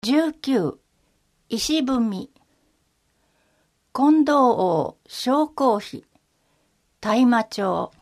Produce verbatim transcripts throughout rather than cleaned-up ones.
じゅうきゅう、石踏み。近藤王正公妃、大麻町。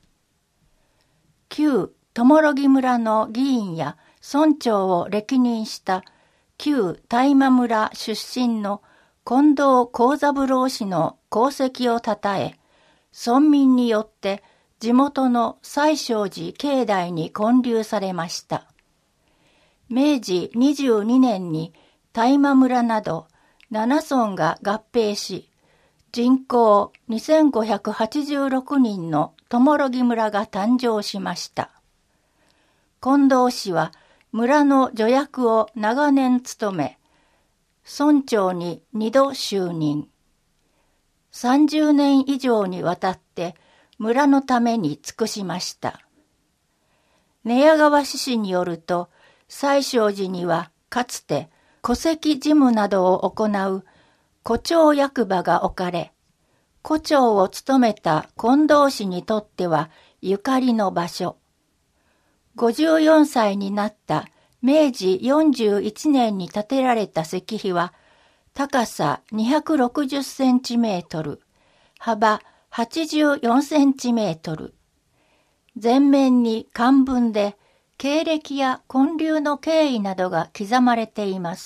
旧友木村の議員や村長を歴任した旧大麻村出身の近藤幸三郎氏の功績をたたえ、村民によって地元の西勝寺境内に建立されました。めいじにじゅうにねんに大麻村などなな村が合併し、人口にせんごひゃくはちじゅうろくにんの友木村が誕生しました。近藤氏は村の助役を長年務め、村長ににど就任。さんじゅうねん以上にわたって村のために尽くしました。寝屋川志士によると、西勝寺にはかつて戸籍事務などを行う戸長役場が置かれ、戸長を務めた近藤氏にとってはゆかりの場所。ごじゅうよんさいになっためいじよんじゅういちねんに建てられた石碑は、高さにひゃくろくじゅっセンチメートル、幅はちじゅうよんセンチメートル。前面に漢文で経歴や建立の経緯などが刻まれています。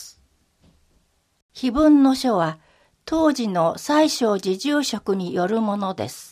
碑文の書は当時の西勝寺住職によるものです。